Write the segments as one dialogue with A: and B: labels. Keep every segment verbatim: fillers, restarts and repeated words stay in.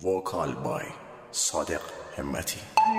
A: وکال بای صادق همتی.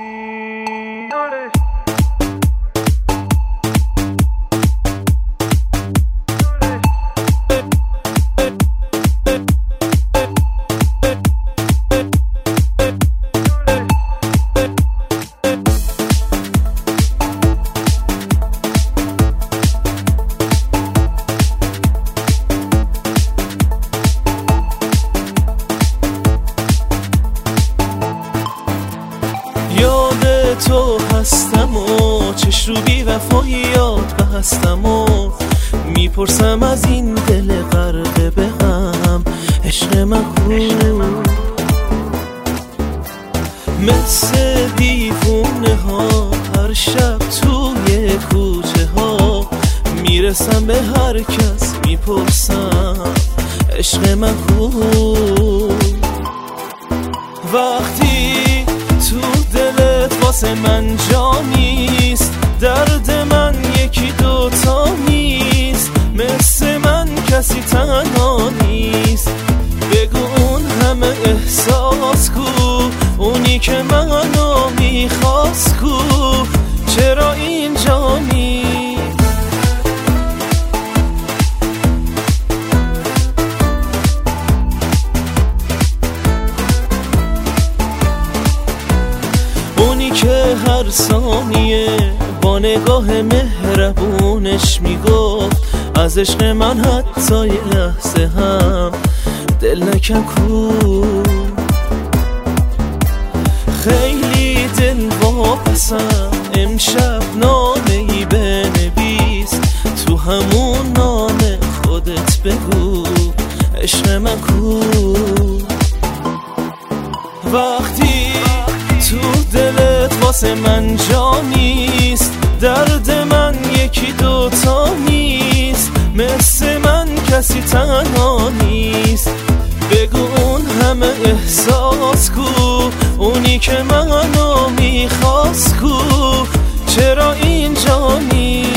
B: تو هستم و چش رو بی وفاییات بستم و میپرسم از این دل غرقه به غم عشق من کو. مثل دیوونه ها هر شب توی کوچه ها میرسم به هر کس میپرسم عشق من کو. وقتی تو دلت واسه من جا نیست، درد من یکی دوتا نیست، مثل من کسی تنها نیست. بگو اون همه احساس کو، اونی که منو میخواست کو، چرا اینجا نیست؟ که هر ثانیه با نگاه مهربونش میگفت از عشق من حتی یه لحظه هم دل نکن کو. خیلی دل واپسم امشب نامه‌ای بنویس، تو همون نامه خودت بگو عشق من کو. وقتی تو دلت واسه من جا نیست، درد من یکی دوتا نیست، مثل من کسی تنها نیست. بگو اون همه احساس کو، اونی که منو میخواست کو، چرا اینجا نیست؟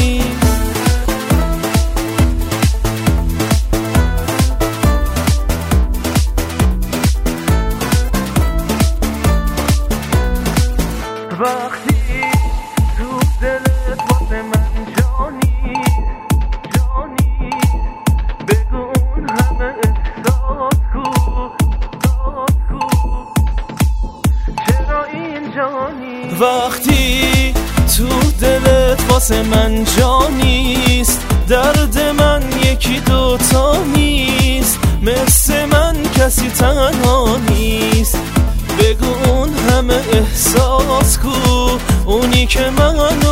B: وقتی تو دلت واسه من جا نیست، جا نیست، بگو اون همه احساس کو، احساس کو، چرا اینجا نیست؟ وقتی تو دلت واسه من جا نیست، درد من یکی دوتا نیست، مثل من کسی تنها نیست. بگو اون همه احساس کو، اونی که منو